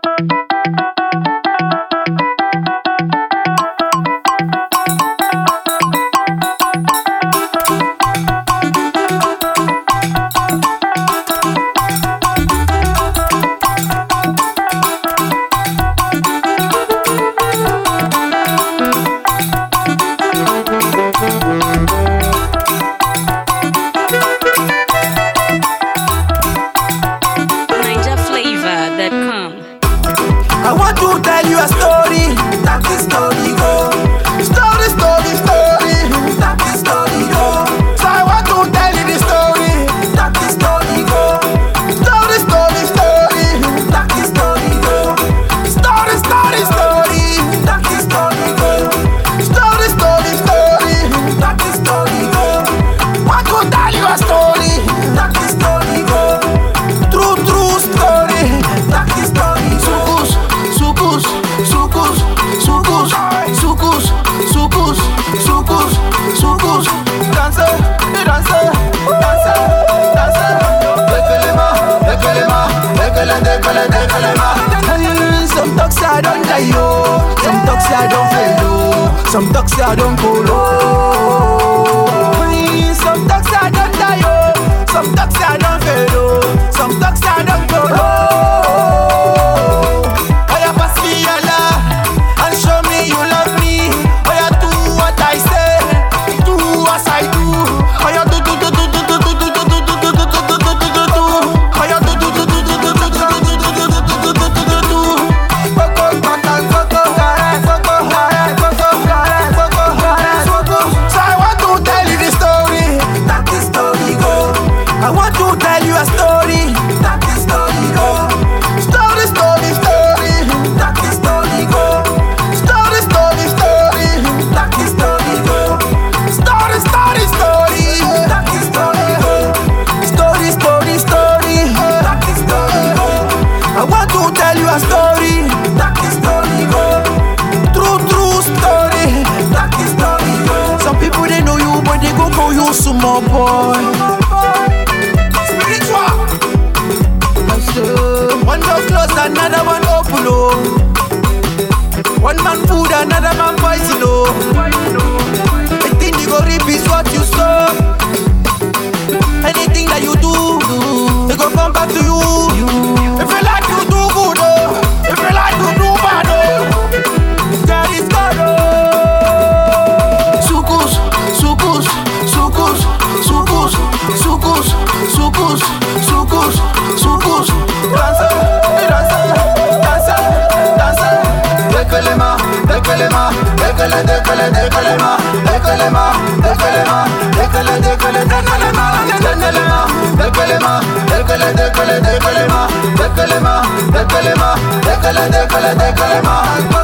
I want to tell you a story. That the story go. Story, story, story. That the story go. So I want to tell you the story. That the story go. Story, story, story. That the story go. Story, story, story. That the story go. Story, story, story. That the story go. Want to tell you a story. That the story go. True, true story. That the story go. Sukus, sukus, sukus, sukus, sukus, sukus, sukus. Danse, danse, danse, danse. Dekelema, dekelema, dekele, dekele, dekelema. Some talk say I don't die yo, some talk say I don't fail yo, some talk say I don't go low. Some talk say I don't die yo, some talk say I don't fail yo, some talk say I don't go low. Small boy, spiritual. One door closed, another one open. Oh, one man food, another man poison. Oh, anything you go reap is what you sow. Anything that you do, it go come back to you. If you like to do good, oh, if you like to do bad, oh, there is God. Oh, sukus, sukus. Sukus, sukus, sukus, sukus, sukus. Danse, danse, danse, danse. Dekelema, dekelema, dekele, dekele, dekelema, dekelema, dekelema, dekele, dekele, dekelema, dekelema, dekelema, dekele, dekele, dekelema, dekelema, dekelema, dekele, dekele, dekelema.